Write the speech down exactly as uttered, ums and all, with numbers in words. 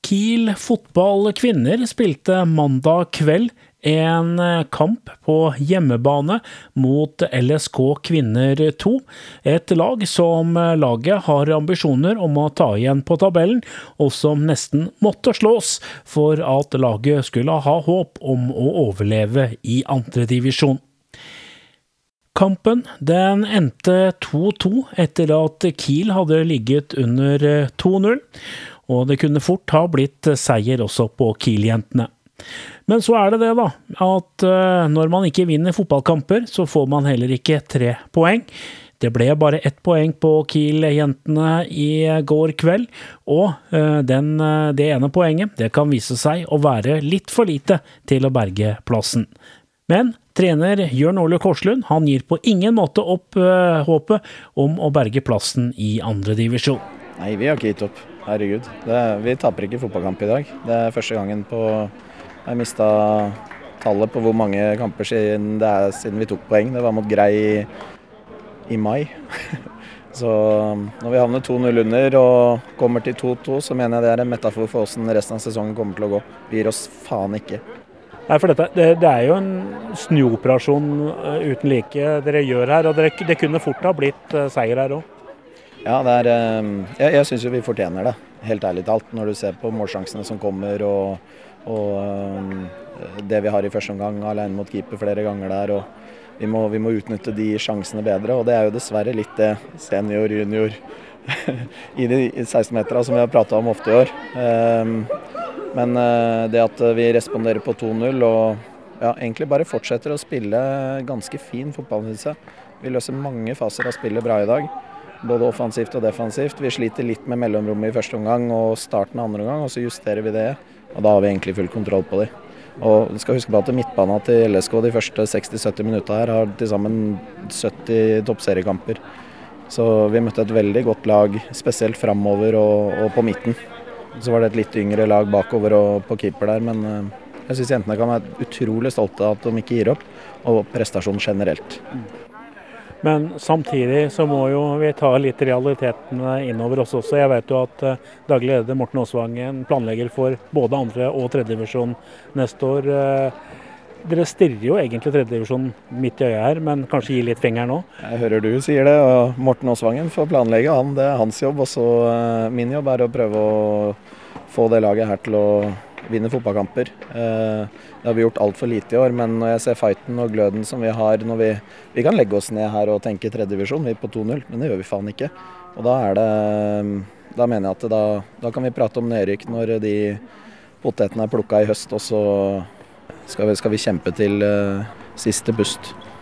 Kiel fotball kvinner spilte mandag kveld en kamp på hjemmebane mot L S K Kvinner to, et lag som laget har ambisjoner om å ta igjen på tabellen, og som nesten måtte slås for at laget skulle ha håp om å overleve i andre divisjon. Kampen den endte to to etter at Kiel hadde ligget under to null, og det kunne fort ha blitt seier også på Kiel-jentene. Men så er det det da, at når man ikke vinner fotballkamper, så får man heller ikke tre poeng. Det ble bare ett poeng på Kiel-jentene i går kveld, og den, det ene poenget det kan vise seg å være litt for lite til å berge plassen. Men trener Jørn Ole Korslund, han gir på ingen måte opp uh, håpet om å berge plassen i andre divisjon. Nei, vi har ikke gitt opp. Herregud. Det, vi taper ikke fotballkamp i dag. Det er første gangen på jeg mistet tallet på hvor mange kamper siden, det er, siden vi tok poeng. Det var mot Grei i, i mai. Så når vi havner to null under og kommer til to to, så mener jeg det er en metafor for hvordan resten av sesongen kommer til å gå. Vi gir oss faen ikke. Nei, for dette, det, det er jo en snuoperasjon uten like dere gjør her, og dere, det kunne fort ha blitt seier her også. Ja, det er, jeg, jeg synes jo vi fortjener det, helt ærlig talt, når du ser på målsjansene som kommer, og, og det vi har i første omgang, alene mot keeper flere ganger der, og vi må, vi må utnytte de sjansene bedre, og det er jo dessverre litt det senior, junior, i de seksten meterne som vi har pratet om ofte i år. Men det at vi responderer på to null og ja, egentlig bare fortsetter å spille ganske fin fotball, synes jeg. Vi løser mange faser av spillet bra i dag, både offensivt og defensivt. Vi sliter litt med mellomrommet i første omgang og starten av andre omgang, og så justerer vi det. Og da har vi egentlig full kontroll på det. Og vi skal huske på at midtbanen til L S K de første seksti til sytti minutter her har til sammen sytti toppseriekamper. Så vi møtte et veldig godt lag, spesielt fremover og, og på midten. Så var det et litt yngre lag bakover og på keeper der, men jeg synes jentene kan være utrolig stolte av at de ikke gir opp, og prestasjonen generelt. Men samtidig så må jo vi ta litt realitetene innover oss også. Jeg vet jo at daglig leder Morten Aasvangen planlegger for både andre og tredje divisjon neste år. Dere stirrer jo egentlig tredje divisjon midt i øyet her, men kanskje gi litt finger nå? Jeg hører du sier det, og Morten Aasvangen får planlegge han, det er hans jobb, og så min jobb er å prøve å få det laget her til å vinne fotballkamper. Det har vi gjort alt for lite i år, men når jeg ser fighten og gløden som vi har, når vi, vi kan legge oss ned her og tenke tredje divisjon, vi er på to null, men det gjør vi faen ikke. Og da er det, da mener jeg at da, da kan vi prate om nedrykk når de potetene er plukket i høst, og så skal vi, skal vi kjempe til uh, siste bust.